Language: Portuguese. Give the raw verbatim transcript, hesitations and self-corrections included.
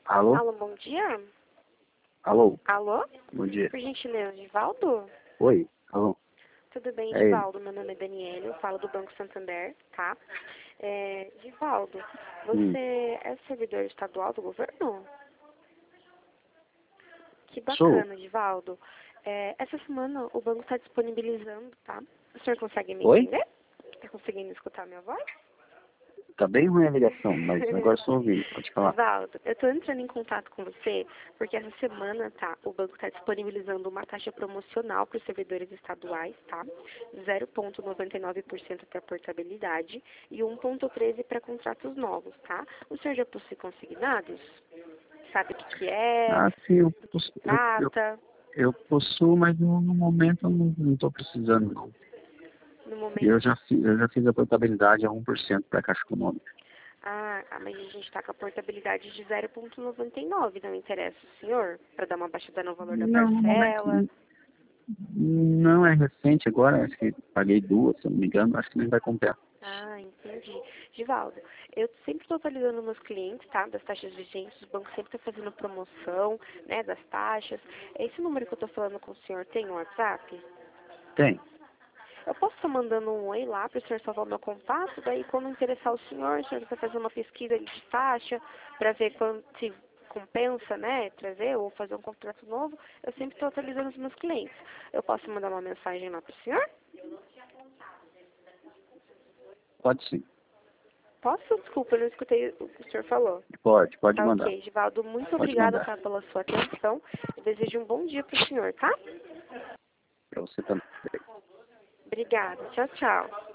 Alô? Alô, bom dia? Alô? Alô? Bom dia. Por gentileza, Divaldo? Oi? Alô? Tudo bem, É ele. Divaldo? Meu nome é Daniela, eu falo do Banco Santander, tá? É, Divaldo, Hum. você é servidor estadual do governo? Que Sou? bacana, Divaldo. É, essa semana o banco está disponibilizando, tá? O senhor consegue me Oi? entender? Está conseguindo escutar a minha voz? Tá bem ruim a ligação, mas agora estou ouvindo. Pode falar. Divaldo, eu estou entrando em contato com você porque essa semana, tá, o banco está disponibilizando uma taxa promocional para os servidores estaduais, tá? zero vírgula noventa e nove por cento para portabilidade e um vírgula treze por cento para contratos novos, tá? O senhor já possui consignados? Sabe o que, que é? Ah, sim, eu, Do que se possu- eu, eu, trata? eu possuo, mas no, no momento eu não estou precisando, não. No momento. Eu já, fi- eu já fiz a portabilidade a um por cento para a Caixa Econômica. Ah, ah, mas a gente está com a portabilidade de zero vírgula noventa e nove, não interessa o senhor? Para dar uma baixada no valor da Não, no momento parcela? não é recente agora, acho que paguei duas, se eu não me engano, acho que nem vai comprar. Ah, entendi. Givaldo, eu sempre estou atualizando meus clientes, tá? Das taxas vigentes, o banco sempre está fazendo promoção, né? Das taxas. Esse número que eu estou falando com o senhor tem um WhatsApp? Tem. Eu posso estar mandando um oi lá para o senhor salvar o meu contato, daí quando interessar o senhor, o senhor vai fazer uma pesquisa ali de taxa para ver quando se compensa, né, trazer ou fazer um contrato novo. Eu sempre estou atualizando os meus clientes. Eu posso mandar uma mensagem lá para o senhor? Pode sim. Posso? Desculpa, eu não escutei o que o senhor falou. Pode, pode Tá mandar. ok, Givaldo. Muito Pode obrigada, mandar. tá, pela sua atenção. Eu desejo um bom dia para o senhor, tá? Para você também. Obrigada. Tchau, tchau.